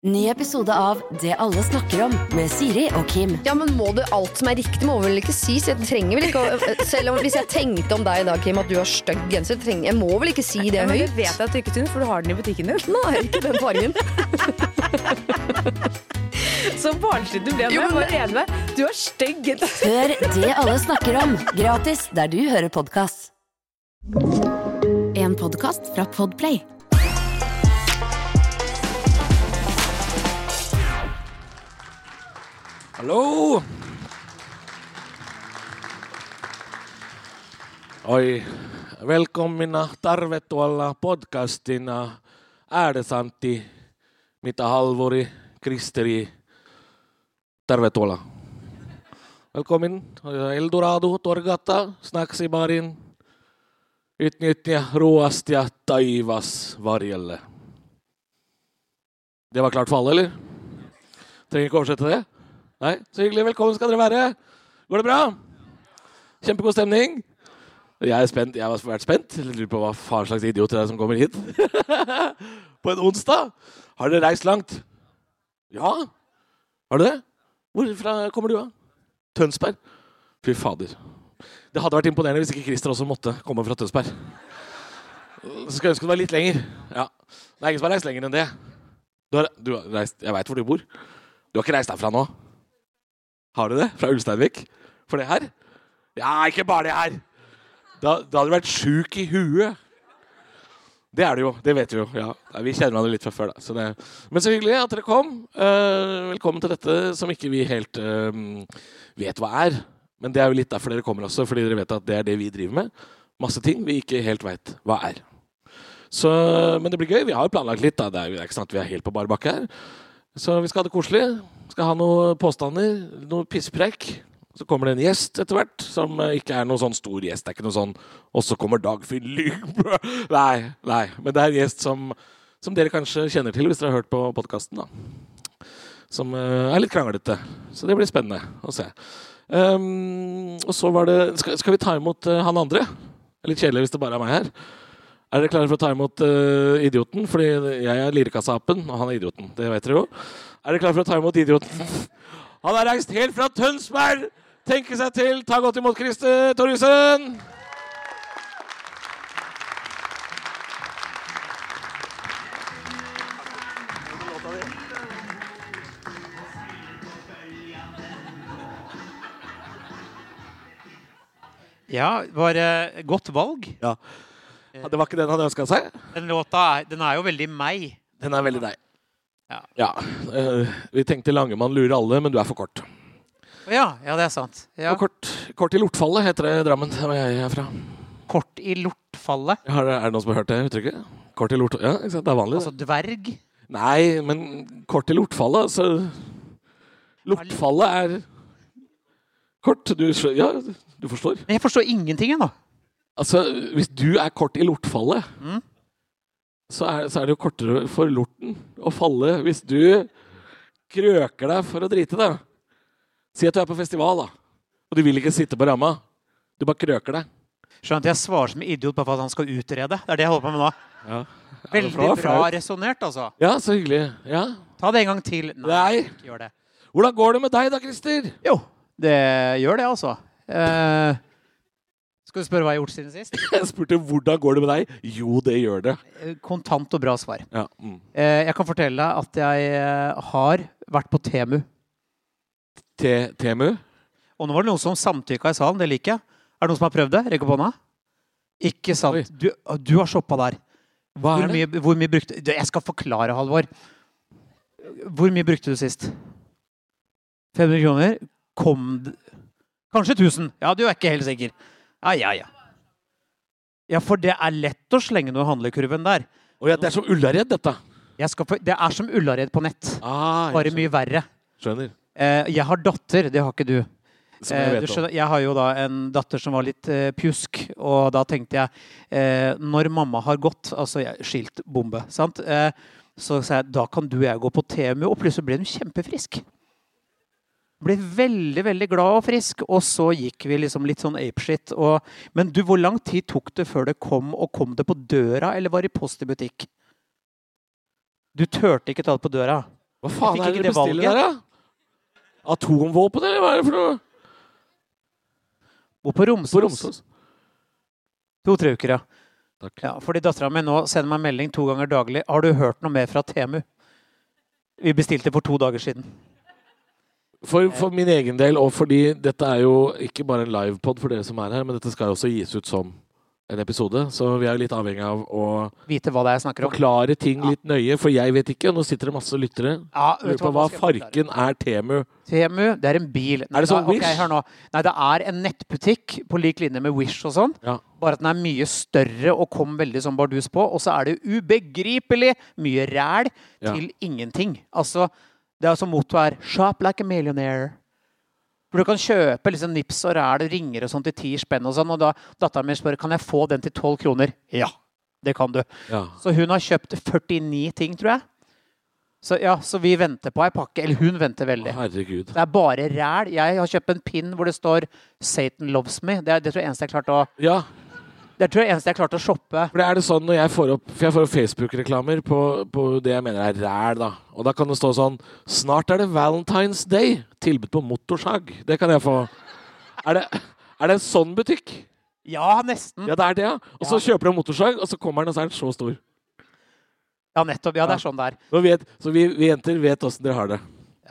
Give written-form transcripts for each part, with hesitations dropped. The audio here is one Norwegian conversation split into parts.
Ny episode av Det alle snakker om med Siri og Kim. Ja, men må du alt som riktig må vel ikke si? Så jeg trenger vel ikke selv om hvis jeg tenkte om deg I dag, Kim, at du har stygg genser, jeg må vel ikke si det høyt? Det vet jeg at du ikke synes, for du har den I butikken din. Nei, ikke den fargen. Så barnslig du ble med. Jeg var enig med. Du har stygg genser. Hør Det alle snakker om, gratis der du hører podcast. En podcast fra Podplay. Hallo! Oi, velkommen tervetuloa podcastina Äädesantti, mitä Halvori, Kristeri, tervetuloa. Velkommen, Eldorado, Torgata, Snaksibarin, utnyttja roast ja taivas varjelle. Det var klart for alle, eller? Trenger ikke oversette det? Nei, så hyggelig. Velkommen skal dere være. Går det bra? Kjempegod stemning. Jeg er spent. Jeg har vært spent. Jeg lurer på hva faen slags idiot det er som kommer hit. På en onsdag. Har dere reist langt? Ja. Har du det? Hvorfra kommer du av? Tønsberg. Fy fader. Det hadde vært imponerende hvis ikke Christer også måtte komme fra Tønsberg. Så skal jeg ønske det var litt lenger. Ja. Det er ingen som har reist lenger enn det. Du har reist. Jeg vet hvor du bor. Du har ikke reist derfra nå? Har du det? Fra Ulsteinvik? For det her? Ja, ikke bare det her. Da hadde du vært syk I huet. Det er det jo, det vet vi jo. Ja, vi kjenner hverandre litt fra før da. Så det... Men så hyggelig at dere kom. Velkommen til dette som ikke vi helt vet hva er. Men det er jo litt derfor dere kommer også, fordi dere vet at det er det vi driver med. Masse ting vi ikke helt vet hva er. Så, men det blir gøy. Vi har jo planlagt litt da. Det er ikke sant at vi er helt på bar bakke her. Så vi skal ha det koselig. Skal ha noen påstander, noe pisspreik. Så kommer det en gjest etter hvert, som ikke er noen sånn stor gjest. Det er ikke noe sånn, og så kommer Dagfinn Lyngberg. Nei. Men det er en gjest som dere kanskje kjenner til hvis dere har hørt på podcasten da. Som er litt kranglete. Så det blir spennende å se. Og så var det, skal vi ta imot han andre? Det er litt kjedelig hvis det bare er meg her. Er dere klare for å ta imot idioten? Fordi jeg er lirekassapen, og han er idioten. Det vet dere jo. Er dere klare for å ta imot idioten? Han har reist helt fra Tønsberg. Tenke seg til. Ta godt imot Christer Torjussen. Ja, var det godt valg. Ja. Det var ikke den han ønsket seg. Den låta, den er jo veldig meg. Den er veldig deg. Ja. Vi tenkte Langemann lurer alle, men du er for kort. Ja, det er sant. Ja. Kort I lortfallet heter det I Drammen, hvor jeg er fra. Kort I lortfallet? Er det noen som har hørt det uttrykket? Kort I lortfallet, ja, ikke sant? Det er vanlig. Altså dverg? Nei, men kort I lortfallet, så... Lortfallet er... Kort, du forstår. Jeg forstår ingenting da. Altså, hvis du er kort I lortfallet, så er det jo kortere for lorten å falle hvis du krøker deg for å drite deg. Si at du er på festival da, og du vil ikke sitte på ramma. Du bare krøker deg. Skjønner at jeg svarer som idiot på at han skal utrede. Det er det jeg holder på med nå. Ja. Veldig bra resonert, altså. Ja, så hyggelig. Ja. Ta det en gang til. Nei, ikke gjør det. Hvordan går det med deg da, Christer? Jo, det gjør det altså. Skal du spørre hva jeg har gjort siden sist? Jeg spurte hvordan går det med deg? Jo, det gjør det. Kontant og bra svar. Ja. Jeg kan fortelle deg at jeg har vært på Temu. Temu? Og nå var det noen som samtykket I salen, det liker jeg. Er det noen som har prøvd det? Rekk opp hånda? Ikke sant. Du har shoppet der. Hva er det? Hvor mye brukte... Jeg skal forklare, Halvor. Hvor mye brukte du sist? 500 kroner? Kanskje 1000. Ja, du er ikke helt sikker. Ja. Ja, for det er lett å slenge noe handlekurven der. Ja, det er som Ullared, dette. Det er som Ullared på nett. Bare mye verre. Skjønner. Jeg har datter, det har ikke du. Som jeg vet om. Jeg har jo da en datter som var litt pjusk, og da tenkte jeg, når mamma har gått, altså skilt bombe, sant? Så sa jeg, da kan du og jeg gå på Temu, og plutselig ble hun kjempefrisk. Ble veldig, veldig glad og frisk, og så gikk vi liksom litt sånn apeshit. Men du, hvor lang tid tok det før det kom, og kom det på døra, eller var det post I butikk? Du tørte ikke ta det på døra. Hva faen fikk er det ikke dere det valget. bestiller der, da? Atomvåpen, eller hva er det for noe? Bor på Romsås. På Romsås. 2-3 uker, ja. Takk. Ja, fordi datteren min nå sender meg melding 2 ganger daglig. Har du hørt noe mer fra Temu? Vi bestilte for 2 dager siden. For min egen del, og fordi dette er jo ikke bare en livepod for dere som er her, men dette skal jo også gis ut som en episode, så vi er jo litt avhengig av å Vite hva det er jeg snakker om. forklare ting litt nøye, for jeg vet ikke, og nå sitter det masse lyttere. Ja, Lurer på hva farken er Temu. Temu, det er en bil. Er det sånn Ok, Wish? hør nå. Nei, det er en nettbutikk på lik linje med Wish og sånn. Ja. Bare at den er mye større og kom veldig som bardus på. Og så er det ubegripelig mye ræl Ja. til ingenting. Altså, det er altså motto er «Shop like a millionaire». For du kan kjøpe liksom nips og ræl, ringer og sånt til 10 spenn og sånn. Og da datteren min spør, kan jeg få den til 12 kroner? Ja, det kan du. Ja. Så hun har kjøpt 49 ting, tror jeg. Så ja, så vi venter på ei pakke. Eller hun venter veldig. Herregud. Det er bare ræl. Jeg har kjøpt en pin hvor det står «Satan loves me». Det tror jeg eneste jeg klarte å... Ja, Det tror jeg eneste jeg klarte å shoppe. for det er det sånn når jeg får opp, for jeg får opp Facebook-reklamer på det jeg mener er ræl, da. Og da kan det stå sånn, snart er det Valentine's Day, tilbud på motorsag. Det kan jeg få. Er det en sånn butikk? Ja, nesten. Ja, det er det, ja. Og så kjøper du en motorsag, og så kommer den, og så er den så stor. Ja, nettopp. Ja, det er sånn det er. Så vi jenter vet hvordan dere har det.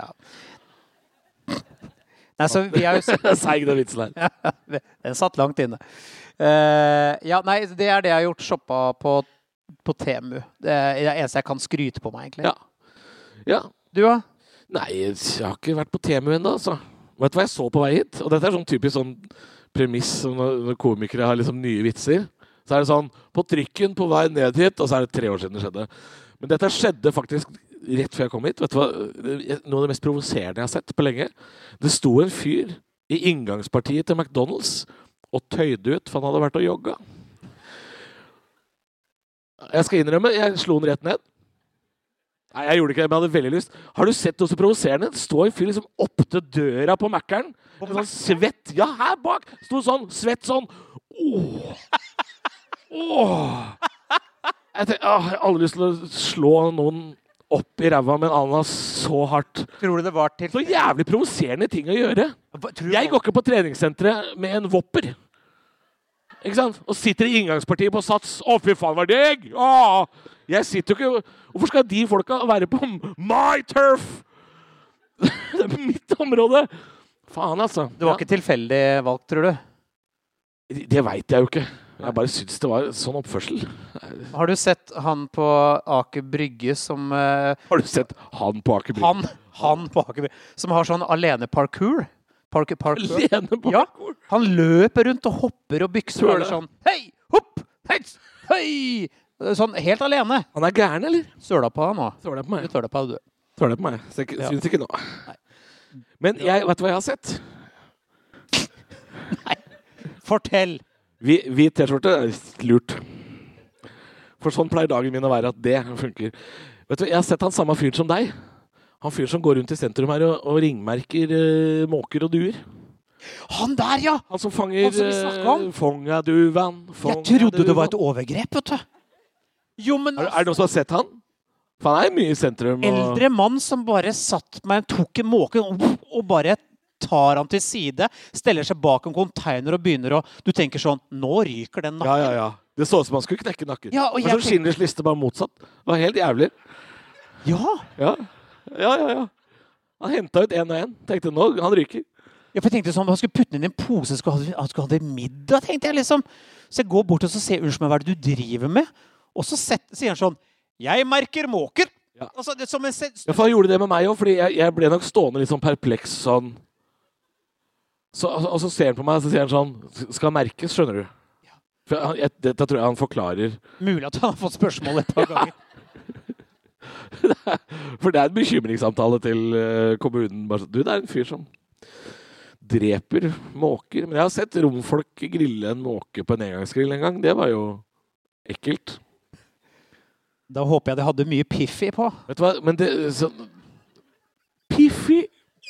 Nei, så vi har jo... Seig den vitsen her. Den satt langt inne. Ja, nei, det er det jeg har gjort, shoppa på Temu. Det er det eneste jeg kan skryte på meg, egentlig. Ja. Ja. Du, da? Nei, jeg har ikke vært på Temu ennå, altså. Vet du hva jeg så på vei hit? Og dette er sånn typisk sånn premiss når komikere har liksom nye vitser. Så er det sånn, på trykken på vei ned hit, og så er det 3 år siden det skjedde. Men dette skjedde faktisk rett før jeg kom hit. Vet du hva? Noe av det mest provoserende jeg har sett på lenge. Det sto en fyr i inngangspartiet til McDonald's og tøyde ut, for han hadde vært og jogga. Jeg skal innrømme, jeg slo den rett ned. Nei, jeg gjorde ikke det, men jeg hadde veldig lyst. Har du sett noe så provoserende? Det står en fyr liksom opp til døra på Mac-eren. Sånn svett. Ja, her bak. Stod sånn, svett sånn. Åh. Jeg har aldri lyst til å slå noen opp i ræva med en ananas så hardt. Tror du det var til... Så jævlig provoserende ting å gjøre. Jeg går ikke på treningssenteret med en Whopper. Ikke sant? Og sitter i inngangspartiet på Sats. Å, fy faen, var det jeg? Åh! Jeg sitter jo ikke... Hvorfor skal de folka være på my turf? Det er mitt område. Faen, altså. Det var ikke tilfeldig valgt, tror du? Det vet jeg jo ikke. Jeg bare synes det var sånn oppførsel. Har du sett han på Aker Brygge som... Har du sett han på Aker Brygge? Han på Aker Brygge, som har sånn alene-parkour. Parkour. Alene på Ja, parkour? han løper rundt og hopper og bykser og Tror er det. sånn hei, hopp, hei, hei. Sånn helt alene. Han er gæren, eller? Søla på han også. Tåler det på meg? Du tøler på det, du. Tåler det på meg? Så jeg Ja. synes ikke nå. Men jeg, vet du hva jeg har sett? Fortell. Hvit T-skjorte er lurt. For sånn pleier dagen min å være at det funker. Vet du, jeg har sett han samme fyren som deg. Han fyren som går rundt i sentrum her og ringmerker måker og duer. Han der, ja! Han som fanger Han som vi snakket om. Fonga duvan. Jeg trodde det var et overgrep, vet du. Jo, men Er det noen som har sett han? For han er mye i sentrum. eldre mann som bare satt meg, tok en måke og bare tar han til side, steller seg bak en container og begynner å... Du tenker sånn, nå ryker den nakken. Ja. Det så ut som han skulle knekke nakken. Ja, og Men jeg så Schindlers liste bare motsatt. Det var helt jævlig. Ja. Ja. Han hentet ut en og en. Tenkte nå, han ryker. Ja, for jeg tenkte sånn, han skulle putte den inn i en pose, han skulle ha det middag, tenkte jeg liksom. Så jeg går bort og så ser, unnskyld meg, hva er det du driver med? Og så sier han sånn, jeg merker måker. Ja. Altså, det er som en... Ja, for han gjorde det med meg også, fordi jeg ble nok stående litt sånn perpleks sånn. Og så ser han på meg, og så sier han sånn, skal merkes, skjønner du? For dette tror jeg han forklarer. Mulig at han har fått spørsmål et par ganger. For det er en bekymringssamtale til kommunen. Bare sånn, du, det er en fyr som dreper måker. Men jeg har sett romfolk grille en måke på en engangsgrill en gang. Det var jo ekkelt. Da håper jeg det hadde mye piffi på. Vet du hva, men det... Piffi!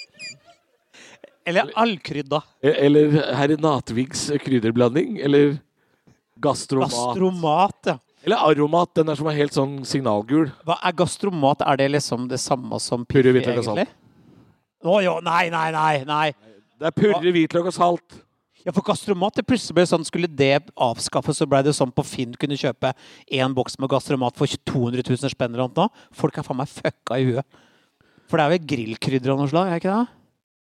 Eller allkrydda. Eller herr Natvigs krydderblanding, eller gastromat. Gastromat, ja. Eller aromat, den der som er helt sånn signalgul. Hva er gastromat? Er det liksom det samme som Purre, Piffi, hvitløk og salt. egentlig? Åjo, nei. Det er purre, hvitløk og salt. Ja, for gastromat, det plutselig ble sånn, skulle det avskaffes, så ble det sånn på Finn kunne kjøpe en boks med gastromat for 200 000 spenn eller noe. Folk er faen meg fucka i huet. For det er vel grillkrydder av noe slag, er ikke det?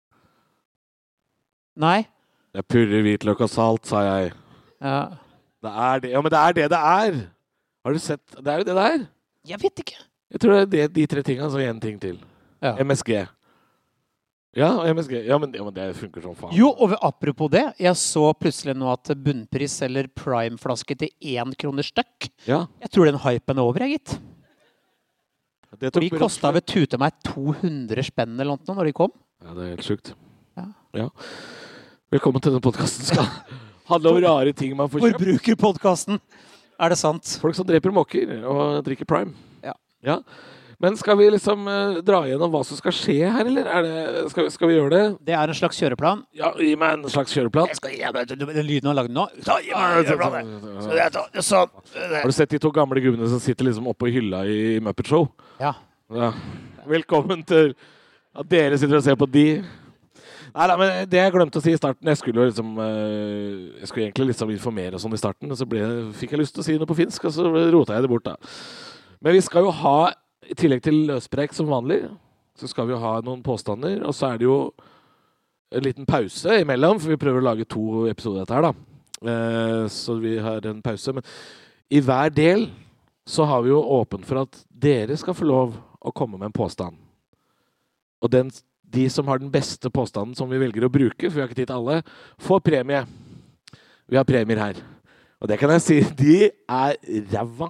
Nei? Det er purre, hvitløk og salt, sa jeg. Ja. Det er det. Ja, men det er det det er. Har du sett? Det er jo det det er. Jeg vet ikke. Jeg tror det er de 3 tingene, så en ting til. Ja. MSG. Ja, MSG. Ja, men det funker som faen. Jo, og apropos det, jeg så plutselig nå at bunnpris eller prime-flaske til 1 kroner stykk. Ja. Jeg tror den hypen er over, jeg, gitt. Det tok De brått kostet slutt. ved tute meg 200 spenn eller noe når de kom. Ja, det er helt sjukt. Ja. Velkommen til denne podcasten. Skal handle om rare ting man får kjøpt. Forbrukerpodcasten. Er det sant? Folk som dreper måker og drikker prime. Ja. Men skal vi liksom dra gjennom hva som skal skje her, eller skal vi gjøre det? Det er en slags kjøreplan. Ja, gi meg en slags kjøreplan. Den lyden han lagde nå. Sånn. Har du sett de 2 gamle gubbene som sitter liksom oppe i hylla i Muppet Show? Ja. Ja. Velkommen til at dere sitter og ser på de. Nei, men det jeg glemte å si i starten, jeg skulle egentlig liksom informere og sånn i starten, og så fikk jeg lyst til å si noe på finsk, og så rotet jeg det bort da. Men vi skal jo ha, i tillegg til løspreik som vanlig, så skal vi jo ha noen påstander, og så er det jo en liten pause imellom, for vi prøver å lage 2 episoder dette her da. Så vi har en pause, men i hver del så har vi jo åpent for at dere skal få lov å komme med en påstand. Og de som har den beste påstanden som vi velger å bruke, for vi har ikke tid til alle, får premie. Vi har premier her. Og det kan jeg si, de er ræva.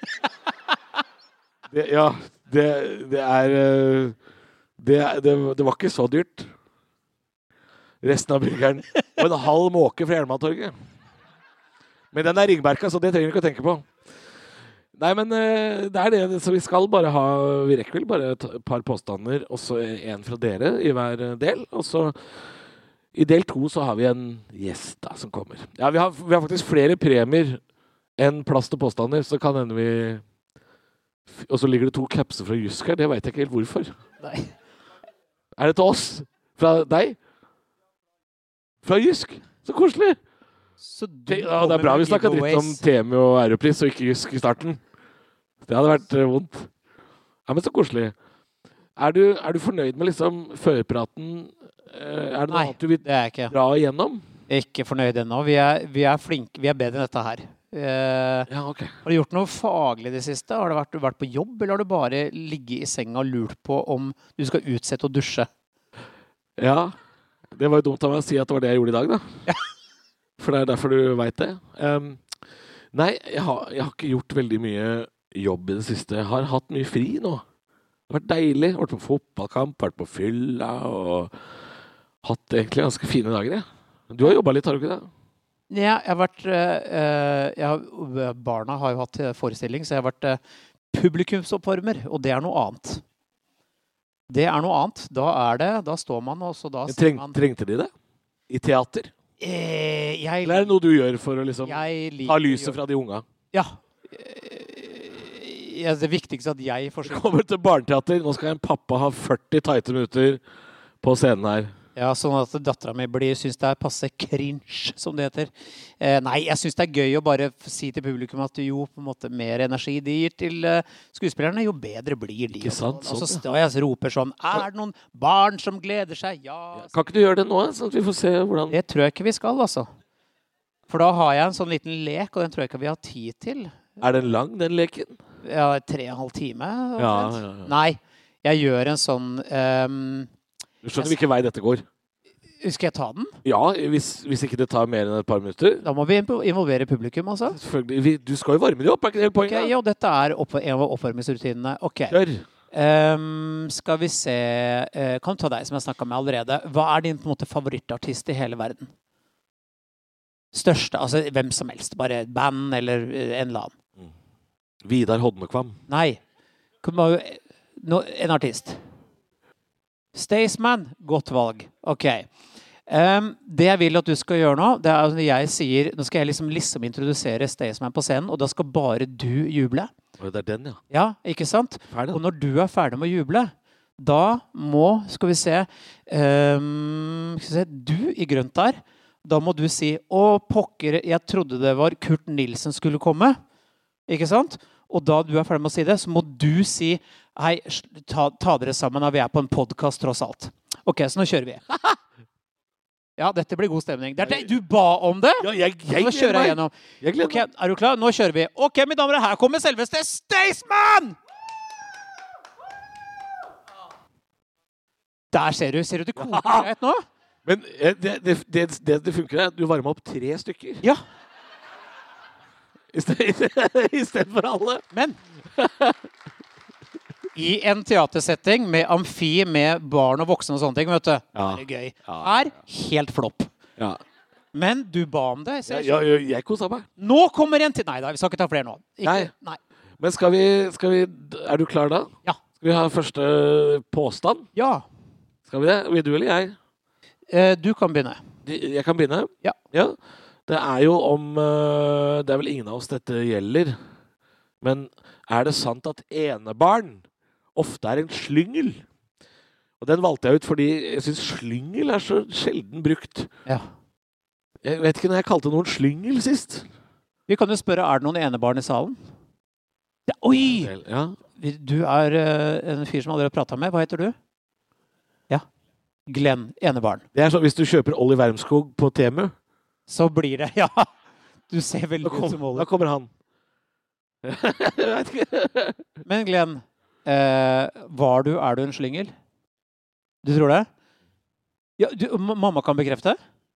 Det var ikke så dyrt. Resten av burgeren. Og en halv måke fra Hjelmantorget. Men den er ringmerka, så det trenger vi ikke å tenke på. Nei, men det er det, så vi skal bare ha, vi rekker vel bare et par påstander, og så en fra dere i hver del, og så i del 2 så har vi en gjest da, som kommer. Ja, vi har faktisk flere premier enn plass til påstander, så kan hende vi, og så ligger det 2 kapser fra Jysk her, det vet jeg ikke helt hvorfor. Nei. Er det til oss? Fra deg? Fra Jysk? Så koselig! Ja, det er bra vi snakket dritt om Temi og Aeropris og ikke Jysk i starten. Det hadde vært vondt. Ja, men så koselig. Er du fornøyd med liksom førpraten? Er det noe annet du vil det er jeg ikke. dra igjennom? Ikke fornøyd ennå. Vi er flinke, vi er bedre enn dette her. Ja, ok. Har du gjort noe faglig det siste? Har du vært på jobb, eller har du bare ligget i senga og lurt på om du skal utsette å dusje? Ja, det var jo dumt av meg å si at det var det jeg gjorde i dag da. Ja. For det er derfor du vet det. Nei, jeg har ikke gjort veldig mye jobb i det siste. Jeg har hatt mye fri nå. Det har vært deilig. Jeg har vært på fotballkamp, vært på fylla og hatt egentlig ganske fine dager. Jeg. Du har jobbet litt, har du ikke det? Ja, jeg har vært barna har jo hatt forestilling, så jeg har vært publikumsoppvarmer, og det er noe annet. Det er noe annet. Da står man, og så da ser man... Trengte de det? I teater? Eller er det noe du gjør for å liksom ha lyset fra de unga? Ja. Det viktigste at jeg forsøker... Kommer til barneteater. Nå skal en pappa ha 40 tighte minutter på scenen her. Ja, sånn at datteren min synes det er passe cringe, som det heter. Nei, jeg synes det er gøy å bare si til publikum at jo på en måte mer energi de gir til skuespillerne, jo bedre blir de. Ikke sant? Og så står jeg og roper sånn, er det noen barn som gleder seg? Ja. Kan ikke du gjøre det nå, sånn at vi får se hvordan... Det tror jeg ikke vi skal, altså. For da har jeg en sånn liten lek, og den tror jeg ikke vi har tid til. Er den lang, den leken? Ja, 3,5 time. Ja. Nei, jeg gjør en sånn... Du skjønner hvilken vei dette går? Skal jeg ta den? Ja, hvis ikke det tar mer enn et par minutter. Da må vi involvere publikum, altså. Selvfølgelig. Du skal jo varme det opp, er ikke det hele poenget? Okay, jo, dette er en av oppvarmingsrutinene. Ok. Kjør. Skal vi se... kan du ta deg, som jeg snakket med allerede. Hva er din på en måte favorittartist i hele verden? Største, altså hvem som helst. Bare et band eller en eller annen. Vidar Hodnekvam. Nei. En artist. Staysman, godt valg. Ok. Det jeg vil at du skal gjøre nå, det er at jeg sier, nå skal jeg liksom introdusere Staysman på scenen, og da skal bare du juble. Det er den, ja. Ja, ikke sant? Ferdig. Og når du er ferdig med å juble, da skal vi se, du i grønt der, da må du si, å pokker, jeg trodde det var Kurt Nilsen skulle komme, ikke sant? Og da du er ferdig med å si det, så må du si, hei, ta dere sammen, da vi er på en podcast tross alt. Ok, så nå kjører vi. Ja, dette blir god stemning. Det er det du ba om det. Ja, nå kjører jeg gjennom. Ok, er du klar? Nå kjører vi. Ok, mine damer, her kommer selveste Staysman! Der ser du det koker greit nå? Men det funker at du varmer opp 3 stykker. Ja. I stedet for alle. Men i en teatersetting med amfi, med barn og voksne og sånne ting, vet du. Ja. Det er gøy. Ja. Er helt flopp. Ja. Men du ba om det. Jeg koset meg. Nå kommer en til. Nei da, vi skal ikke ta flere nå. Nei. Men skal vi, er du klar da? Ja. Skal vi ha første påstand? Ja. Skal vi det? Vil du eller jeg? Du kan begynne. Jeg kan begynne? Ja. Det er jo det er vel ingen av oss dette gjelder, men er det sant at enebarn ofte er en slyngel? Og den valgte jeg ut fordi jeg synes slyngel er så sjelden brukt. Ja. Jeg vet ikke når jeg kalte noen slyngel sist. Vi kan jo spørre, er det noen enebarn i salen? Ja, oi! Ja. Du er en fyr som aldri har pratet med. Hva heter du? Ja. Glenn, enebarn. Det er sånn, hvis du kjøper Olli Wermskog på Temu, så blir det, ja. Du ser veldig ut som Olli. Da kommer han. Jeg vet ikke. Men Glenn, er du en slyngel? Du tror det? Ja, mamma kan bekrefte?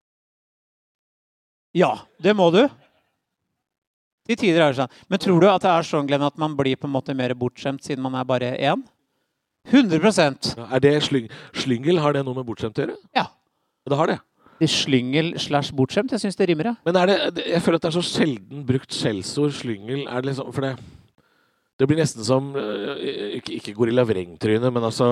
Ja, det må du. Til tider er det sånn. Men tror du at det er sånn, Glenn, at man blir på en måte mer bortskjemt siden man er bare 1? 100%. Ja, er det slyngel? Har det noe med bortskjemt å gjøre? Ja. Det har det. Det er slyngel/bortskjemt. Jeg synes det rimer, ja. Men jeg føler at det er så sjelden brukt skjellsord, slyngel. Er det liksom, for det blir nesten som, ikke Gorilla Vreng-tryne, men altså,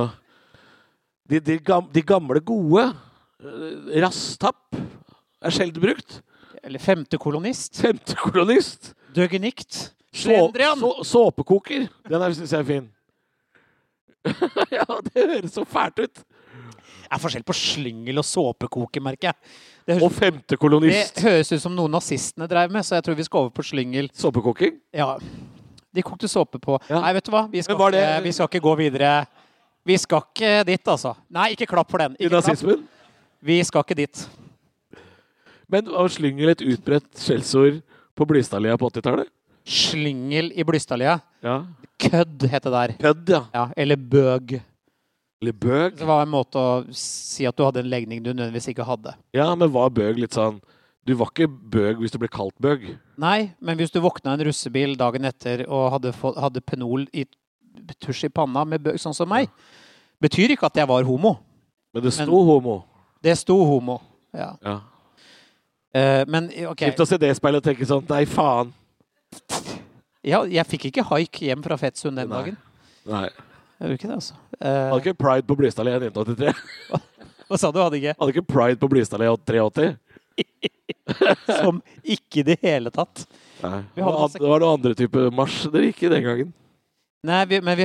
de gamle gode, rasstapp, er sjelden brukt. Eller femte kolonist. Døgenikt. Slendrian. Såpekoker. Den synes jeg er fin. Ja, det høres så fælt ut. Det er forskjell på slyngel og såpekoker, merker jeg. Og femte kolonist. Det høres ut som noen nazistene drev med, så jeg tror vi skal over på slyngel. Såpekoking? Ja. De kokte såpe på. Ja. Nei, vet du hva? Vi skal ikke gå videre. Vi skal ikke dit, altså. Nei, ikke klapp for den. I nazismen? Vi skal ikke dit. Men var slyngel et utbredt skjellsord på Blystadlia på 80-tallet? Slyngel i Blystadlia? Ja. Kødd heter det der. Kødd, ja. Ja. Eller bøg. Eller bøg? Det var en måte å si at du hadde en legning du nødvendigvis ikke hadde. Ja, men var bøg litt sånn... Du var ikke bøg hvis du ble kalt bøg. Nei, men hvis du våkna en russebil dagen etter og hadde penol i tusj i panna med bøg, sånn som meg, betyr ikke at jeg var homo. Men det sto homo. Det sto homo, ja. Men, ok. Kjipt å se det speilet og tenke sånn, nei faen. Ja, jeg fikk ikke haik hjem fra Fettsund den dagen. Nei. Jeg gjorde ikke det, altså. Hadde ikke Pride på Blystadlia i 1983? Hva sa du, hadde ikke? Hadde ikke Pride på Blystadlia i 83? Som ikke i det hele tatt. Nei. Det var noen andre type marsj dere gikk i den gangen. Nei,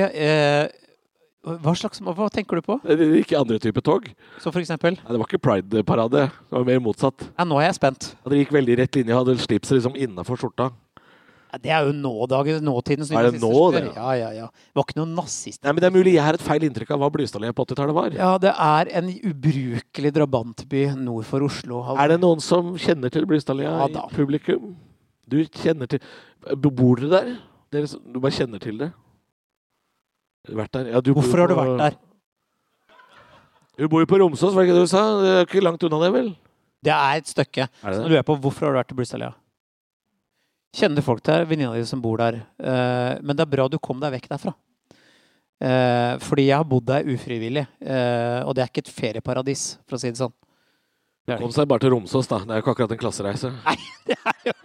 hva tenker du på? Det gikk i andre type tog. Så for eksempel? Nei, det var ikke Pride-parade. Det var mer motsatt. Ja, nå er jeg spent. Ja, dere gikk veldig rett linje, hadde slipset liksom innenfor skjorta. Ja, det er jo nåtidens Er det nå, det? Ja. Det var ikke noe nazist. Nei, men det er mulig jeg har et feil inntrykk av hva Blystadlia på 80-tallet var. Ja, det er en ubrukelig drabantby nord for Oslo. Er det noen som kjenner til Blystadlia i publikum? Du kjenner til... Bor dere der? Du bare kjenner til det? Vært der? Ja, hvorfor har du vært der? Du bor jo på Romsås, var det ikke det du sa? Det er ikke langt unna det, vel? Det er et stykke. Så lurer jeg på, hvorfor har du vært i Blystadlia? Kjenner folk der, venninna di som bor der. Men det er bra du kom deg vekk derfra. Fordi jeg har bodd der ufrivillig. Og det er ikke et ferieparadis, for å si det sånn. Det kom seg bare til Romsås, da. Det er jo ikke akkurat en klassereise. Nei, det er jo...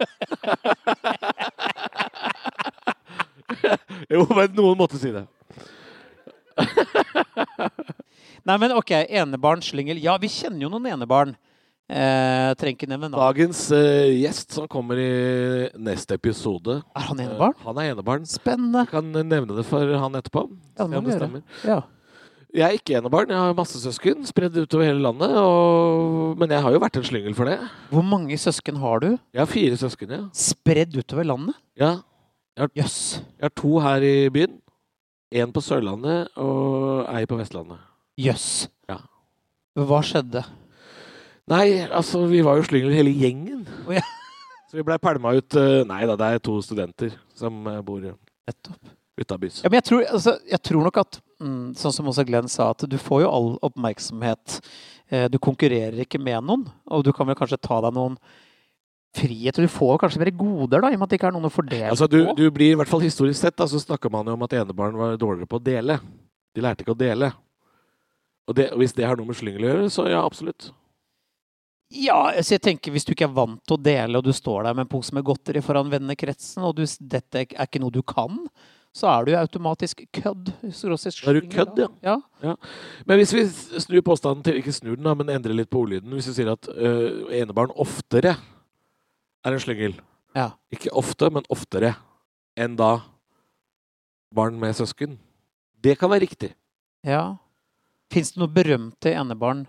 Jo, men noen måtte si det. Nei, men ok, enebarn, slyngel. Ja, vi kjenner jo noen enebarn. Trenger ikke nevne navn. Dagens gjest som kommer i neste episode. Han enebarn? Han enebarn. Spennende. Jeg kan nevne det for han etterpå. Ja, det må du gjøre. Ja. Jeg er ikke enebarn, jeg har masse søsken spredd utover hele landet, men jeg har jo vært en slyngel for det. Hvor mange søsken har du? Jeg har 4 søsken, ja. Spredd utover landet? Ja. Jøss. Jeg har 2 her i byen, 1 på Sørlandet og 1 på Vestlandet. Jøss. Ja. Hva skjedde? Nei, altså, vi var jo slyngel hele gjengen. Ja. Så vi ble pælma ut, nei da, det er 2 studenter som bor ut av bys. Ja, men jeg tror nok at, sånn som også Glenn sa, at du får jo all oppmerksomhet. Du konkurrerer ikke med noen, og du kan vel kanskje ta deg noen friheter. Du får kanskje mer goder da, i og med at det ikke er noen å fordele altså, på. Du blir i hvert fall historisk sett, da, så snakker man jo om at enebarn var dårligere på å dele. De lærte ikke å dele. Og hvis det har noe med slyngel å gjøre, så ja, absolutt. Ja, så jeg tenker hvis du ikke er vant til å dele, og du står der med en pose med godteri foran vennekretsen, og dette er ikke noe du kan, så er du jo automatisk kødd. Er du kødd, ja? Ja. Men hvis vi snur påstanden til, ikke snur den da, men endrer litt på ordlyden, hvis vi sier at enebarn oftere er en slyngel. Ja. Ikke ofte, men oftere enn da barn med søsken. Det kan være riktig. Ja. Finnes det noe berømte enebarn?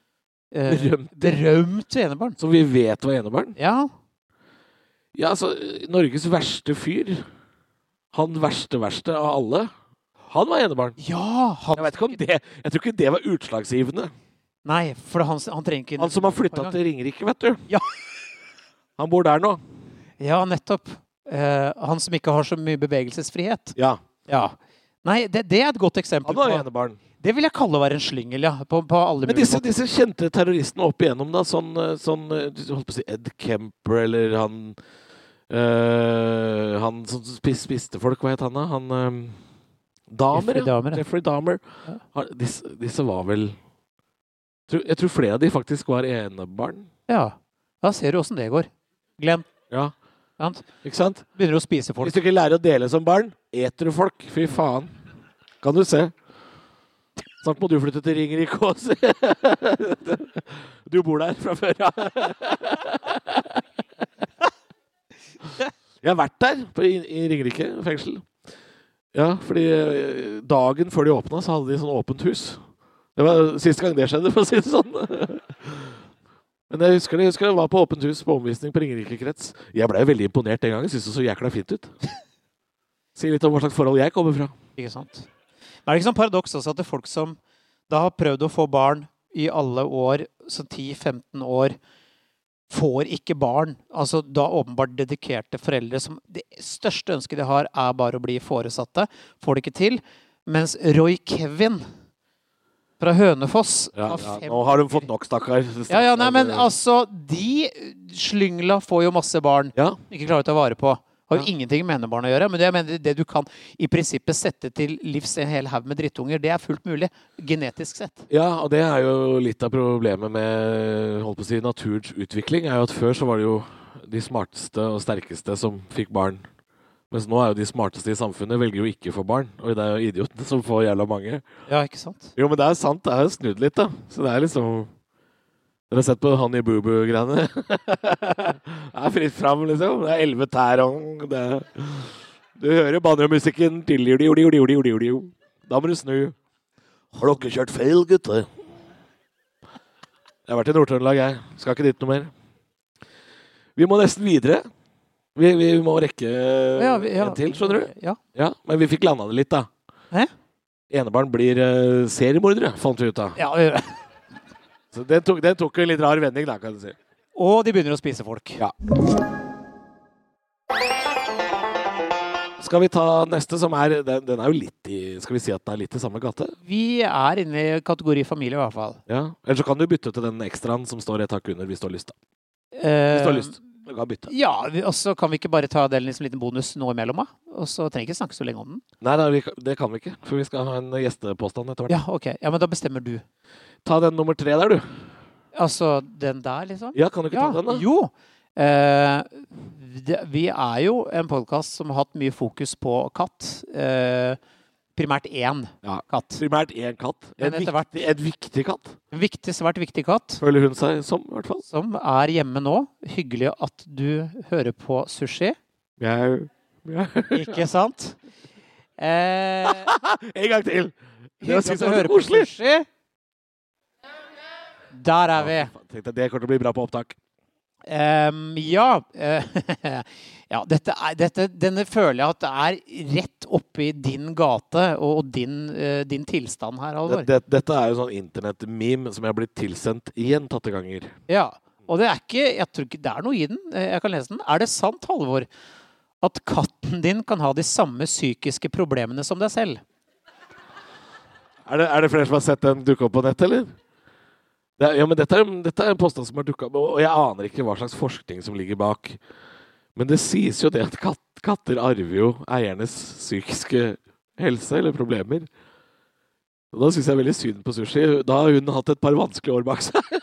Berømte enebarn? Så vi vet hva enebarn? Ja. Ja, altså, Norges verste fyr, han verste av alle, han var enebarn. Ja, jeg vet ikke om det, jeg tror ikke det var utslagsgivende. Nei, for han trenger ikke... Han som har flyttet til Ringerike, vet du. Ja. Han bor der nå. Ja, nettopp. Han som ikke har så mye bevegelsesfrihet. Ja. Ja. Nei, det er et godt eksempel. Han var enebarn. Det vil jeg kalle å være en slyngel, ja. På alle men disse kjente terroristene opp igjennom, da, sånn holdt på å si Ed Kemper, eller han som spiste folk, hva het han da? Dahmer, ja. Jeffrey Dahmer. Ja. Disse var vel... Jeg tror flere av de faktisk var enebarn. Ja. Da ser du hvordan det går. Glenn. Ja. Ikke sant? Begynner å spise folk. Hvis du ikke lærer å dele som barn, eter du folk. Fy faen. Kan du se. Snart må du flytte til Ringerike også. Du bor der fra før, ja. Jeg har vært der i Ringerike fengsel. Ja, fordi dagen før de åpnet, så hadde de sånn åpent hus. Det var siste gang det skjedde, for å si det sånn. Men jeg husker det var på åpent hus på omvisning på Ringerike krets. Jeg ble veldig imponert den gangen. Jeg synes det så jækla fint ut. Si litt om hva slags forhold jeg kommer fra. Ikke sant? Men er det ikke sånn paradoks også at det er folk som da har prøvd å få barn i alle år, så 10-15 år, får ikke barn. Altså da åpenbart dedikerte foreldre som det største ønsket de har er bare å bli foresatte. Får det ikke til. Mens Roy Kevin fra Hønefoss ja, nå har de fått nok, stakkar. Ja, nei, men altså, de slyngla får jo masse barn. Ja. Ikke klarer å ta vare på. Har jo ingenting med enebarn å gjøre, men jeg mener, det du kan i prinsippet sette til livs en hel haug med drittunger, det er fullt mulig, genetisk sett. Ja, og det er jo litt av problemet med, holdt på å si, naturens utvikling, er jo at før så var det jo de smarteste og sterkeste som fikk barn. Mens nå er jo de smarteste i samfunnet velger jo ikke å få barn, og det er jo idiotene som får jævla mange. Ja, ikke sant? Jo, men det er sant, det er jo snudd litt da. Så det er liksom... Dere har sett på Honey Boo Boo-greiene? Det er fritt fram, liksom. Det er 11 tær og det... Du hører banjo-musikken. Da må du snu. Har dere kjørt feil, gutter? Jeg har vært i Nord-Trøndelag, jeg. Skal ikke dit noe mer. Vi må nesten videre. Vi må rekke en til, skjønner du? Ja. Men vi fikk landet det litt, da. Hæ? Enebarn blir seriemordere, fant vi ut av. Ja, så den tok en litt rar vending, da, kan du si. Og de begynner å spise folk. Ja. Skal vi ta neste, som den er jo litt i, skal vi si at den er litt i samme gate? Vi er inne i kategori familie i hvert fall. Ja, eller så kan du bytte til den ekstraen som står et hakk under, hvis du har lyst da. Hvis du har lyst, du kan bytte. Ja, og så kan vi ikke bare ta den liksom, liten bonus nå imellom, da? Og så trenger vi ikke snakke så lenge om den. Nei, det kan vi ikke, for vi skal ha en gjestepåstand etter hvert. Ja, ok. Ja, men da bestemmer du. Ta den nummer 3 der, du. Altså, den der, liksom? Ja, kan du ikke ta den, da? Jo. Vi er jo en podcast som har hatt mye fokus på katt. primært én katt. Primært en katt. En viktig katt. Svært viktig katt. Føler hun seg som, I hvert fall. Som hjemme nå. Hyggelig at du hører på Sushi. Mjau. Ikke sant? En gang til! Hyggelig at du hører på Sushi. Der vi. Tenkte det kommer til å bli bra på opptak. Denne føler jeg at det rett oppe I din gate og din tilstand her, Halvor. Dette jo sånn internett-meme som jeg har blitt tilsendt gjentatte ganger. Ja, og det ikke, jeg tror ikke det noe I den. Jeg kan lese den. Det sant, Halvor, at katten din kan ha de samme psykiske problemene som deg selv? Det flere som har sett den dukke opp på nett, eller? Ja, men dette en påstand som har dukket opp, og jeg aner ikke hva slags forskning som ligger bak. Men det sies jo det at katter arver jo eiernes psykiske helse eller problemer. Og da synes jeg veldig synd på Sushi. Da har hun hatt et par vanskelige år bak seg.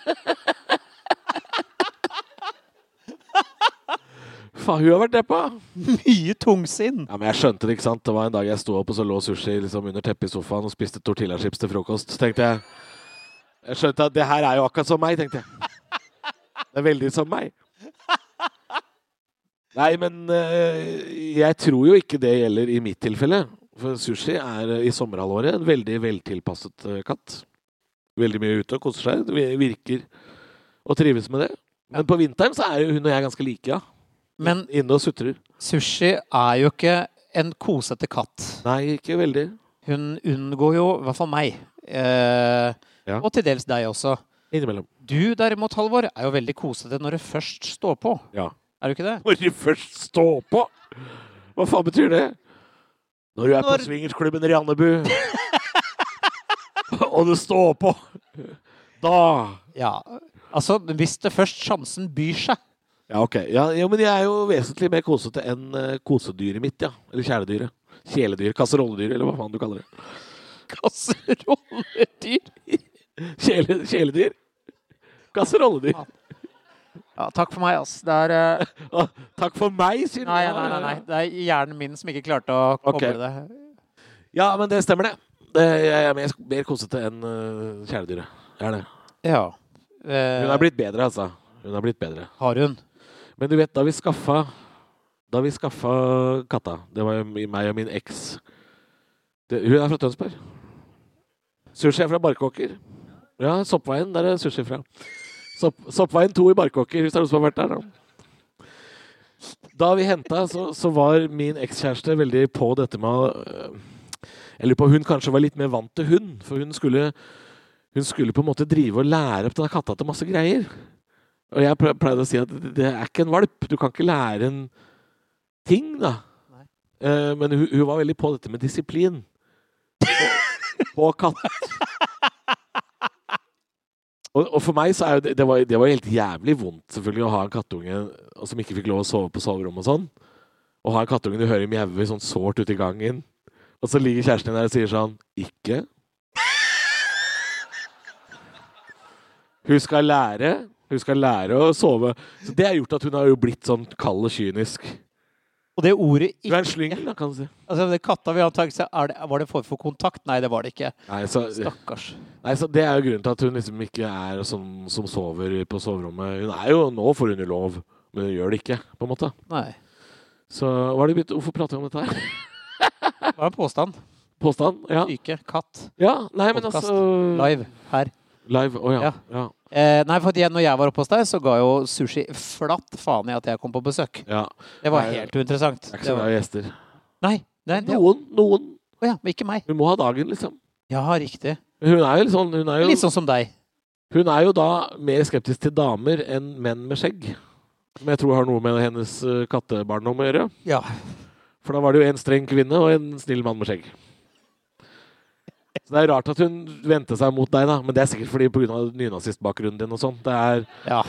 Faen, hun har vært deppa. Mye tungsinn. Ja, men jeg skjønte det, ikke sant? Det var en dag jeg stod opp, og så lå Sushi liksom under teppet I sofaen og spiste tortillachips til frokost. Så tenkte jeg skjønte at det her jo akkurat som meg, tenkte jeg. Det veldig som meg. Nei, men jeg tror jo ikke det gjelder I mitt tilfelle. For Sushi I sommerhalvåret en veldig veltilpasset katt. Veldig mye ute og koser seg. Det virker og trives med det. Men på vinteren så jo hun og jeg ganske like, ja. Men inne og sutrer. Sushi jo ikke en kosete katt. Nei, ikke veldig. Hun unngår jo, I hvert fall meg. Og til dels deg også. Innimellom. Du derimot, Halvor, jo veldig kosete når det først står på. Ja. Du ikke det? Når det først står på? Hva faen betyr det? Når du på swingersklubben I Andebu. Og det står på. Da. Ja, altså hvis det først sjansen byr seg. Ja, ok. Ja, men jeg jo vesentlig mer kosete enn kosedyret mitt, ja. Eller kjæledyret. Kjæledyr, kasserolledyr, eller hva faen du kaller det. Kasserolledyr? Kjæledyr. Kasserolledyr. Ja, takk for meg, ass. Takk for meg, sier du? Nei. Det hjernen min som ikke klarte å koble det. Ja, men det stemmer det. Jeg mer kosete enn kjæledyret. Jeg det. Ja. Hun blitt bedre, altså. Hun har blitt bedre. Har hun? Men du vet, da vi skaffa katta, det var jo meg og min eks. Hun fra Tønsberg. Sushi fra Barkåker. Ja, Soppveien, der Sushi fra. Soppveien 2 I Barkåker, hvis det noen som har vært der da. Da vi hentet, så var min ekskjæreste veldig på dette med jeg lurer på, hun kanskje var litt mer vant til hund, for hun skulle på en måte drive og lære opp denne katta til masse greier. Og jeg pleide å si at det ikke en valp, du kan ikke lære en ting da. Men hun var veldig på dette med disiplin. På katt. Og for meg så det var helt jævlig vondt selvfølgelig å ha en kattunge som ikke fikk lov å sove på soverom og sånn. Og ha en kattunge du hører mjauve sånn sårt ut I gangen. Og så ligger kjæresten der og sier sånn, ikke. Hun skal lære å sove. Så det har gjort at hun har jo blitt sånn kald og kynisk. Og det ordet ikke... Du en slyngel, da, kan du si. Altså, det katta vi antagelig seg, var det for kontakt? Nei, det var det ikke. Nei, stakkars. Nei, så det jo grunnen til at hun liksom ikke sånn som sover på soverommet. Hun jo, nå får hun jo lov, men hun gjør det ikke, på en måte. Nei. Så hvorfor prater vi om dette her? Det var en påstand. Påstand, ja. Syke, katt. Ja, nei, men podcast. Altså... Live, her. Live, ja. Nei, for når jeg var oppe hos deg, så ga jo Sushi flatt faen I at jeg kom på besøk. Ja. Det var helt uinteressant. Det ikke så bra gjester. Nei. Noen. Ja, men ikke meg. Hun må ha dagen, liksom. Ja, riktig. Hun jo litt sånn... Litt sånn som deg. Hun jo da mer skeptisk til damer enn menn med skjegg. Som jeg tror har noe med hennes kattebarndom å gjøre. Ja. For da var det jo en streng kvinne og en snill mann med skjegg. Så det rart at hun ventet seg mot deg da, men det sikkert fordi på grunn av nynazistbakgrunnen din og sånt. Det Ja.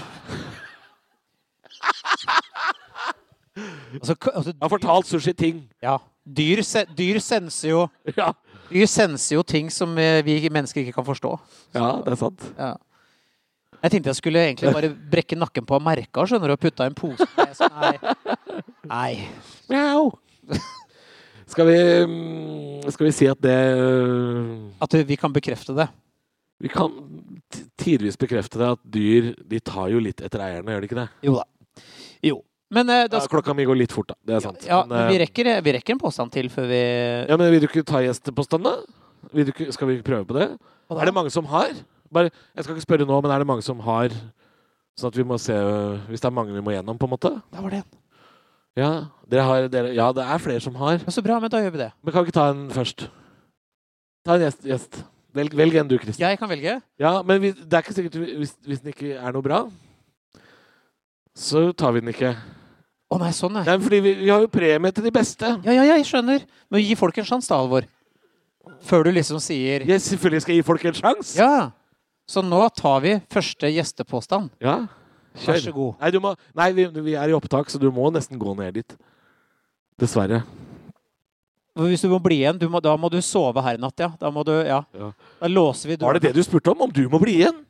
altså, jeg har fortalt Sushi ting. Ja. Dyr senser jo Ja. Dyr senser jo ting som vi mennesker ikke kan forstå. Ja, det sant. Ja. Jeg tenkte jeg skulle egentlig bare brekke nakken på merka, skjønner du, og putte I en pose. Nei. Mjau. Skal vi si at det At vi kan bekrefte det. Vi kan tidvis bekrefte det at dyr, de tar jo litt etter eierne, gjør de ikke det? Jo da. Jo. Men klokka mi går litt fort da, det er sant. Ja, men vi rekker en påstand til før vi... Ja, men vil du ikke ta gjestepåstand da? Skal vi prøve på det? Er det mange som har? Jeg skal ikke spørre nå, men er det mange som har? Sånn at vi må se, hvis det er mange vi må gjennom på en måte? Da var det en. Ja, ja, det er flere som har. Så bra, men da gjør vi det. Men kan vi ikke ta en først? Ta en gjest. Velg en du, Kristian. Jeg kan velge. Ja, men det er ikke sikkert hvis den ikke er noe bra, så tar vi den ikke. Nei, sånn Nei, fordi vi har jo premie til de beste. Ja, jeg skjønner. Men gi folk en sjans da, Alvor. Før du liksom sier... Jeg selvfølgelig skal gi folk en sjans. Ja. Så nå tar vi første gjestepåstand. Ja, kjør. Vær så god. Nei, vi er i opptak, så du må nesten gå ned dit. Dessverre. Hvis du må bli igjen, da må du sove her i natt, ja. Da låser vi døren. Var det du spurte om du må bli igjen?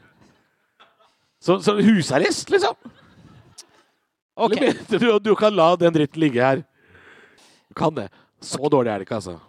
Så husarrest, liksom? Ok. Du kan la den dritten ligge her. Du kan det. Så dårlig er det ikke, altså.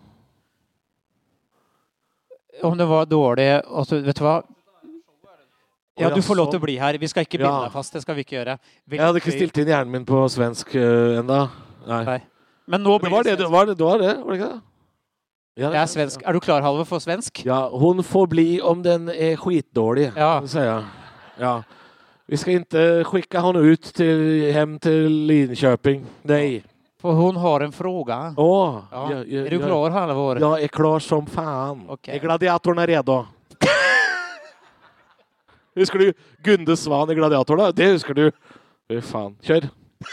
Om det var dårlig, altså, vet du hva? Ja, du får lov til å bli her. Vi skal ikke binde deg fast, det skal vi ikke gjøre. Jeg hadde ikke stilt inn hjernen min på svensk enda. Nei. Men nå blir det var det ikke det? Ja, jeg er svensk. Er du klar, Halvor, for svensk? Ja, hun får bli om den er skitdårlig, säger jag. Ja. Vi ska inte skicka hon ut hem till Linköping. Nej. För hon har en fråga. Är du klar, Halvor? Jag är klar som fan. Okay. Är gladiatorn är redo? Husker du Gunde Svan i Gladiator da? Det husker du. Fy faen. Kjør.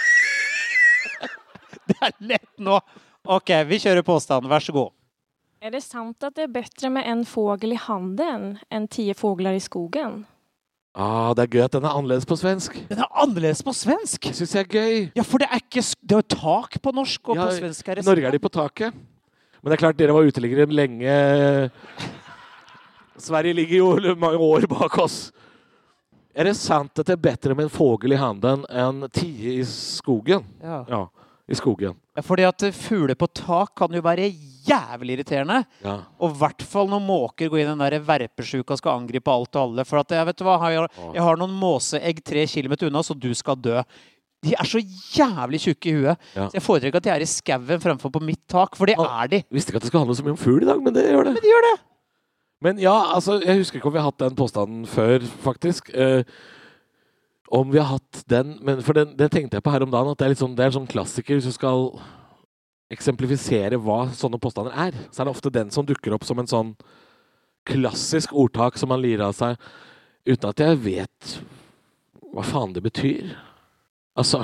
Det er lett nå. Ok, vi kjører påstand. Vær så god. Är det sant att det är bättre med en fågel i handen än 10 fåglar i skogen? Det er gøy at den er annerledes på svensk. Den er annerledes på svensk? Det synes jeg er gøy. Ja, for det er jo tak på norsk, og på svensk er det... I Norge er de på taket. Men det er klart, dere var uteliggere lenge. Sverige ligger jo mange år bak oss. Er det sant at det er bedre med en fågel i handen enn 10 i skogen? Ja, i skogen. Ja, fordi at fugler på tak kan jo være jævlig irriterende. Ja. Og i hvert fall når måker går inn i den der verpesjuka og skal angripe alt og alle. For at jeg vet du hva, jeg har noen måseegg 3 kilometer unna, så du skal dø. De er så jævlig tjukke i huet. Ja. Så jeg foretrekker at de er i skaven fremfor på mitt tak, for det er de. Jeg visste ikke at det skulle handle så mye om fugl i dag, men det gjør det. Men det gjør det. Men ja, altså, jeg husker ikke om vi har hatt den påstanden før, faktisk. Om vi har hatt den, men for det tenkte jeg på her om dagen, at det er, litt sånn, det er en sånn klassiker hvis du skal eksemplifisere hva sånne påstander er. Så er det ofte den som dukker opp som en sånn klassisk ordtak som man lirer av seg, uten at jeg vet hva faen det betyr. Altså...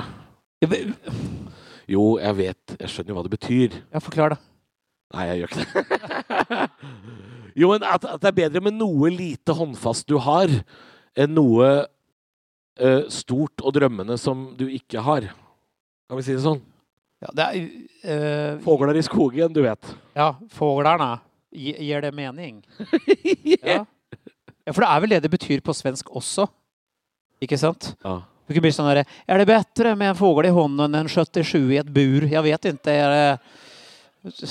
Jo, jeg vet, jeg skjønner jo hva det betyr. Ja, forklar det. Nei, jeg gjør ikke det. Jo, men at det er bedre med noe lite håndfast du har, enn noe stort og drømmende som du ikke har. Kan vi si det sånn? Ja, det er... Fågler i skogen, du vet. Ja, fåglerne. Gir det mening? Ja. Ja, for det er vel det det betyr på svensk også. Ikke sant? Ja. Du kan bli sånn der, er det bedre med en fågel i hånden enn 77 i et bur? Jeg vet ikke, er det...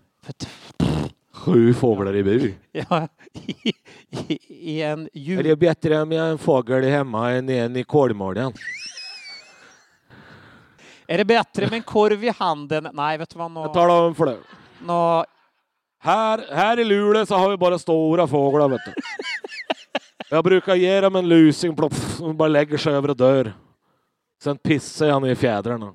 7 fåglar i bur. Ja, i en jul. Er det bedre med en fågel hemma enn en i kålmålen? Er det bedre med en korv i handen? Nei, vet du hva nå? Jeg tar da for det. Nå... Här i Luleå så har vi bara stora fåglar, vet du. Jag brukar ge dem en lusing, plopp, och bara lägger sig över och dör. Sen pissar han i fjädrarna.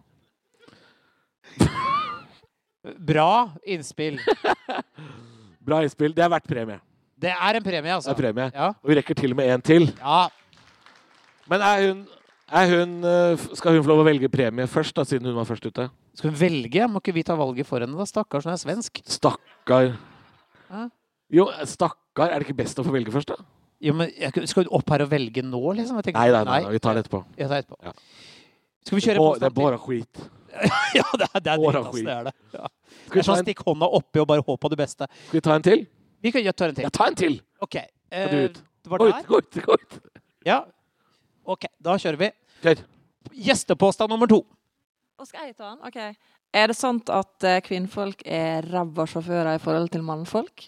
Bra innspill. Bra innspill. Det er verdt premie. Det er en premie, altså. Det er premie. Ja. Og vi rekker til og med en til. Ja. Men skal hun få lov å velge premie først, da, siden hun var først ute? Skal hun velge? Må ikke vi ta valget for henne, da? Stakkars, hun er svensk. Stakkar. Hæ? Jo, stakkar. Er det ikke best å få velge først, da? Jo, men skal du opp her og velge nå, liksom? Nei, vi tar det etterpå. Jeg tar etterpå. Ja. Skal vi kjøre påstand til? Det er bare skit. Ja, det er det er det. Ja. Det er sånn stikk hånda oppi og bare håp på det beste. Skal vi ta en til? Vi kan ta en til. Ja, ta en til! Ok. Gå ut. Ja. Ok, da kjører vi. Kjør. Gjestepåstand nummer 2. skal jeg ta den? Ok. Det sant at kvinnfolk ræva sjåfører I forhold til mannfolk?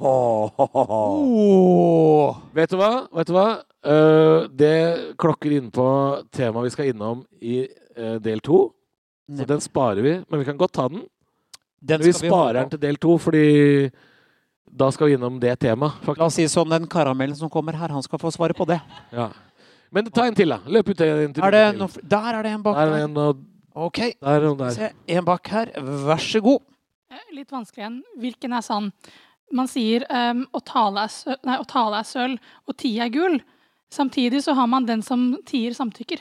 Vet du hva? Det klokker inn på temaet vi skal innom I del 2. Så den sparer vi, men vi kan godt ta den. Vi sparer den til del 2, fordi da skal vi innom det temaet. La oss si sånn, den karamellen som kommer her, han skal få svare på det. Ja. Men ta en til da. Løp ut en til. Der det en bak der. Der En, og ok, der. Se, en bak her. Vær så god. Litt vanskelig igjen. Hvilken sann? Man sier å tale sølv, og tie gull. Samtidig så har man den som tier samtykker.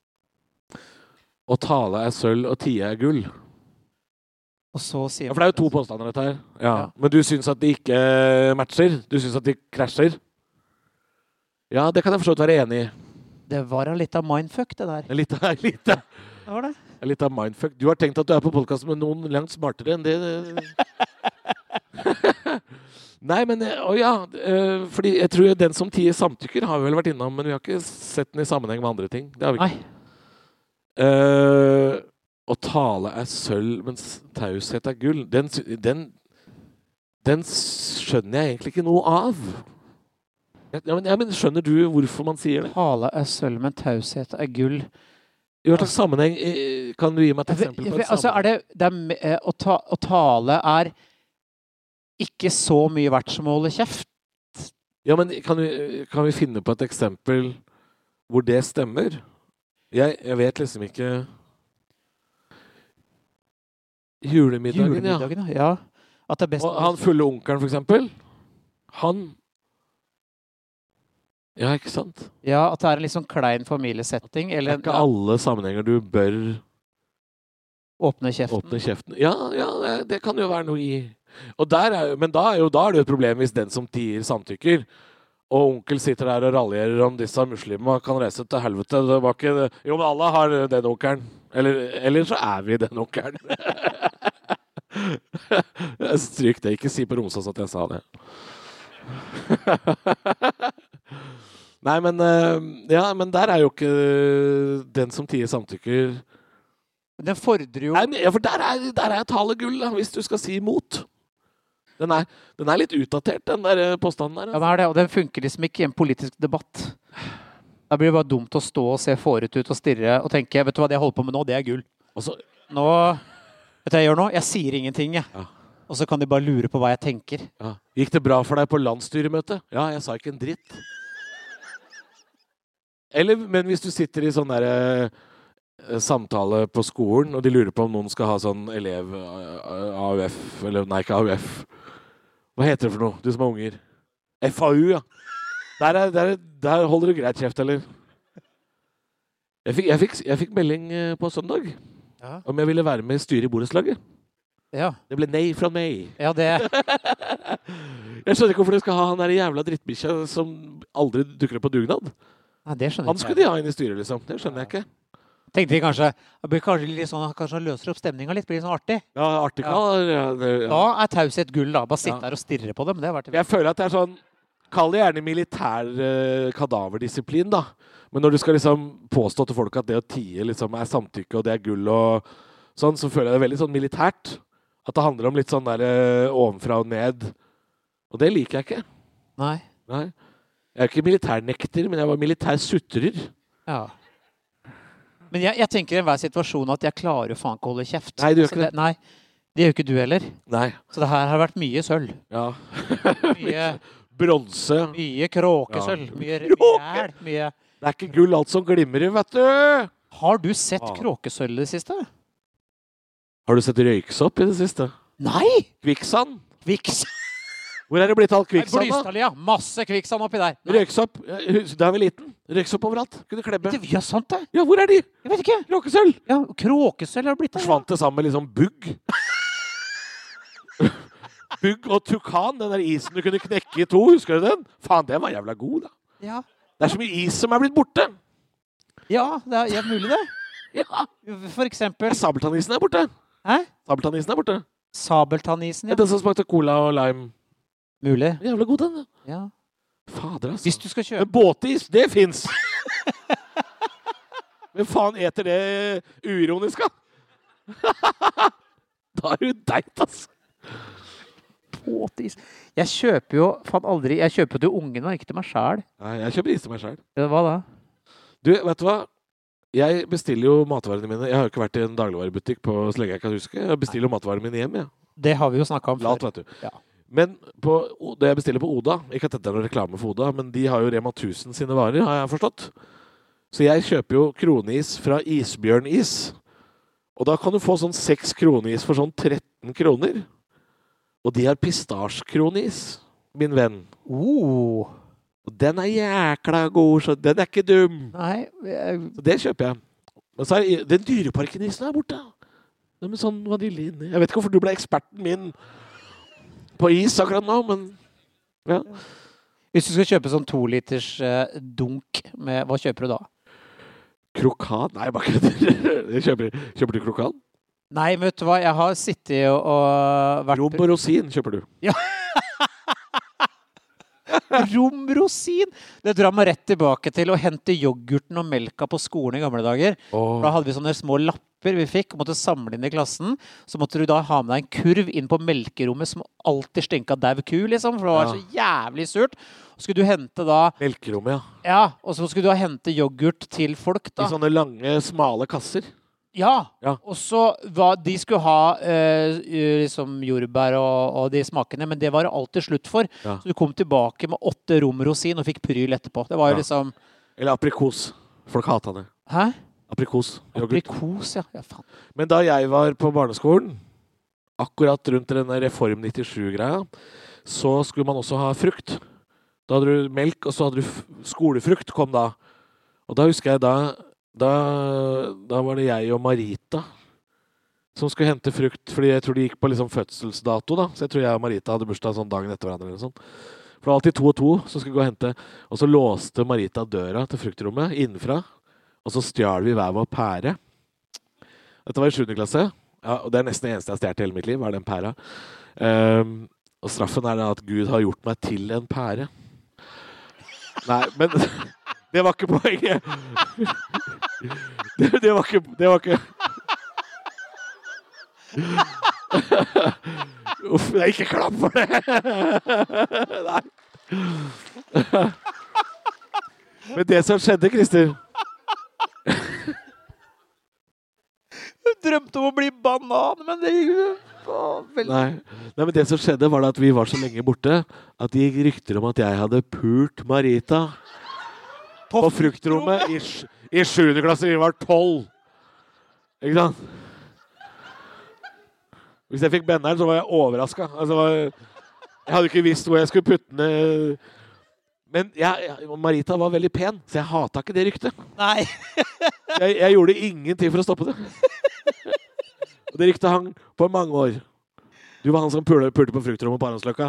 Å tale sølv, og tie gull. Og så sier ja, for det jo 2 påstander dette her. Ja. Men du synes at de ikke matcher? Du synes at de krasjer? Ja, det kan jeg forstått være enig I. Det var litt av mindfuck, det der. Litt var det? Litt av mindfuck. Du har tenkt at du på podcast med noen langt smartere enn det. Nei, men fordi jeg tror den som tier samtykker har vi vel vært innom, men vi har ikke sett den I sammenheng med andre ting. Det har vi ikke. Å tale sølv, mens taushet gull. Den skjønner jeg egentlig ikke noe av. Men skjønner du hvorfor man sier det? Tale sølv, men taushet gull. I hva slags sammenheng kan du gi meg et eksempel på et sammenheng? Å tale ikke så mye verdt som å holde kjeft. Ja, men kan vi finne på et eksempel hvor det stemmer? Jeg vet liksom ikke... Julemiddagen, ja. At det best... Og han fulle onkelen, for eksempel. Han... Ja, ikke sant? Ja, at det en litt sånn klein familiesetting. Eller det ikke alle sammenhenger du bør... Åpne kjeften. Ja, det kan jo være noe I... Men da det jo et problem hvis den som tier samtykker, og onkel sitter der og raljerer om disse muslimene kan reise til helvete. Det var ikke... Jo, men alle har den onkelen. Eller så vi den onkelen. Stryk det. Ikke si på Romsås at jeg sa det. Nei, men... men der jo ikke den som tier samtykker... Den fordrer jo... Nei, for der tale gull, da, hvis du skal si imot. Den litt utdatert, den der påstanden der. Altså. Ja, det, og den funker liksom ikke I en politisk debatt. Da blir det bare dumt å stå og se forut ut og stirre og tenke, vet du hva det jeg holder på med nå, det gull. Altså, nå, vet du hva jeg gjør nå? Jeg sier ingenting, jeg. Ja. Og så kan de bare lure på hva jeg tenker. Ja. Gikk det bra for deg på landsstyremøte? Ja, jeg sa ikke en dritt. Men hvis du sitter I sånn der... samtale på skolen, og de lurer på om noen skal ha sånn elev AUF, eller nei, ikke AUF. Hva heter det for noe, du som unger? FAU, ja. Der holder du greit kjeft, eller? Jeg fikk melding på søndag om jeg ville være med I styret I borettslaget. Ja. Det ble nei fra meg. Ja, det... Jeg skjønner ikke hvorfor de skal ha han der jævla drittbikkja som aldri dukker opp på dugnad. Ja, det skjønner jeg ikke. Han skulle de ha inn I styret, liksom. Det skjønner jeg ikke. Tenkte vi kanskje litt sånn, kanskje han løser opp stemningen litt, blir litt sånn artig. Ja, artig. Ja. Da taushet gull da, bare sitte der og stirre på dem. Jeg føler at det sånn, kall det gjerne militær kadaverdisiplin da. Men når du skal liksom påstå til folk at det å tie liksom samtykke og det gull og sånn, så føler jeg det veldig sånn militært. At det handler om litt sånn der ovenfra og ned. Og det liker jeg ikke. Nei. Jeg ikke militærnekter, men jeg var militærsutrer. Ja. Men jeg tenker I hver situasjon at jeg klarer faen ikke å holde kjeft. Nei, du gjør ikke det. Nei, det gjør ikke du heller. Nei. Så det her har vært mye sølv. Ja. Mye bronse. Mye kråkesølv. Ja. Mye ræl. Mye... Det ikke gull alt som glimrer, vet du. Har du sett kråkesølv I det siste? Har du sett røyksopp I det siste? Nei! Kvikksand. Kvikksand. Hvor det blitt alt kvikksand da? Blystall, ja. Masse kvikksand oppi der. Nei. Røyksopp. Da vi liten. Røyksopp overalt. Kunne klebbe. Ja, sant det. Ja, hvor de? Jeg vet ikke. Kråkesølv. Ja, kråkesølv har blitt det. Forsvant det sammen med liksom bugg. Bugg og tukan, den der isen du kunne knekke I 2, husker du den? Faen, den var jævla god da. Ja. Det så mye is som blitt borte. Ja, det mulig det. Ja. For eksempel... Sabeltannisen borte. Hæ? Sabeltannisen borte. Sabeltannisen, ja. Den som smakte cola og lime. Mulig. Jævla god den. Ja. Fader, altså. Hvis du skal kjøpe... Men båtis, det finnes. Men faen eter det uironisk, da? Da du deit, altså. Påtis. Jeg kjøper jo jeg kjøper til ungene, ikke til meg selv. Nei, jeg kjøper is til meg selv. Hva da? Du, vet du hva? Jeg bestiller jo matvarene mine. Jeg har jo ikke vært i en dagligvarebutikk på så lenge jeg kan huske. Jeg bestiller jo matvarene mine hjem, Det har vi jo snakket om før. Lat, vet du. Ja. Men det jeg bestiller på Oda, ikke at dette er noen reklame for Oda, men de har jo Rema 1000 sine varer, har jeg forstått. Så jeg kjøper jo kroneis fra Isbjørnis. Og da kan du få sånn 6 kroneis for sånn 13 kroner. Og de har pistasjkroneis, min venn. Og den er jækla god, så den er ikke dum. Nei. Så det kjøper jeg. Men så er den dyreparkenisen her borte. Det er med sånn vanilje inni. Jeg vet ikke hvorfor du ble eksperten min på is akkurat nå, men ja. Hvis du skal kjøpe sånn 2 liters dunk med, hva kjøper du da? Krokan? Nei, bare kødder. Kjøper du krokan? Nei, vet du hva? Jeg har sittet og vært... Rom og rosin kjøper du. Ja. Rom, rosin! Det drar meg rett tilbake til å hente yoghurten og melka på skolen i gamle dager. Da hadde vi sånne små lapper vi fikk, og måtte samle inn i klassen. Så måtte du da ha med deg en kurv inn på melkerommet som alltid stinket dau ku, liksom, for det var så jævlig surt. Og skulle du hente da... Melkerommet, Ja, og så skulle du hente yoghurt til folk da. I sånne lange, smale kasser. Ja, og så de skulle ha liksom jordbær og de smakene, men det var det alltid slutt for. Så du kom tilbake med 8 romrosin og fikk pryl etterpå. Det var jo liksom... Eller aprikos. Folk hatet det. Hæ? Aprikos. Aprikos, ja. Faen. Men da jeg var på barneskolen, akkurat rundt denne Reform 97-greia, så skulle man også ha frukt. Da hadde du melk, og så hadde du skolefrukt kom da. Og da husker jeg da var det jeg og Marita som skulle hente frukt, fordi jeg tror de gikk på liksom fødselsdato da, så jeg tror jeg og Marita hadde bursdag sånn dagen etter hverandre eller sånn. For det var alltid 2 og 2 som skulle gå og hente, og så låste Marita døra til fruktrommet innenfra, og så stjal vi hver vår pære. Dette var i 7. klasse, og det er nesten det eneste jeg har stjert i hele mitt liv, var den pæra. Og straffen er da at Gud har gjort meg til en pære. Nei, men... Det var ikke poenget. Det var ikke... Uff, det er ikke klapp for det. Nei. Men det som skjedde, Christer... Du drømte om å bli banan, men det gikk veldig... Nei, men det som skjedde var at vi var så lenge borte at det gikk rykter om at jeg hadde pult Marita... På fruktrommet i 7. klasse, vi var 12. Ikke sant? Hvis jeg fikk benneren, så var jeg overrasket. Altså, jeg hadde ikke visst hvor jeg skulle putte den. Men Marita var veldig pen, så jeg hatet ikke det ryktet. Nei. jeg gjorde ingenting for å stoppe det. Og det ryktet hang på mange år. Du var han som pulte på fruktrommet på Arendsløkka.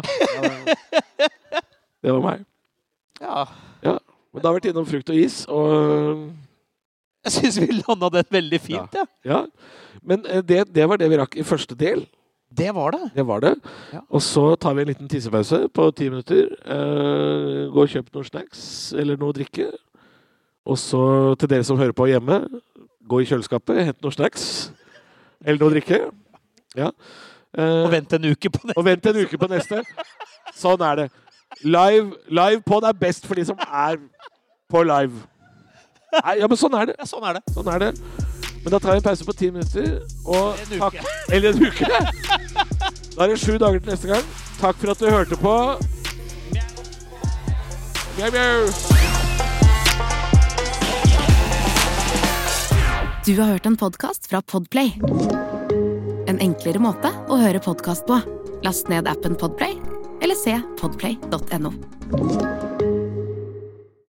Det var meg. Ja. Men da har vi vært innom frukt og is, og... Jeg synes vi landet det veldig fint, ja. Men det var det vi rakk i første del. Det var det. Det var det. Ja. Og så tar vi en liten tissepause på 10 minutter. Gå og kjøp noen snacks, eller noe å drikke. Og så til dere som hører på hjemme, gå i kjøleskapet, hent noen snacks, eller noe å drikke. Ja. Og vent en uke på neste. Sånn er det. Live pod er best for de som er på live. Nei, ja, men sånn er det. Ja, sånn er det. Men da tar vi en pause på 10 minutter. Og en uke. Eller en uke. Da er det 7 dager til neste gang. Takk for at du hørte på. Mjau, mjau. Du har hørt en podcast fra Podplay. En enklere måte å høre podcast på. Last ned appen Podplay, eller se podplay.no.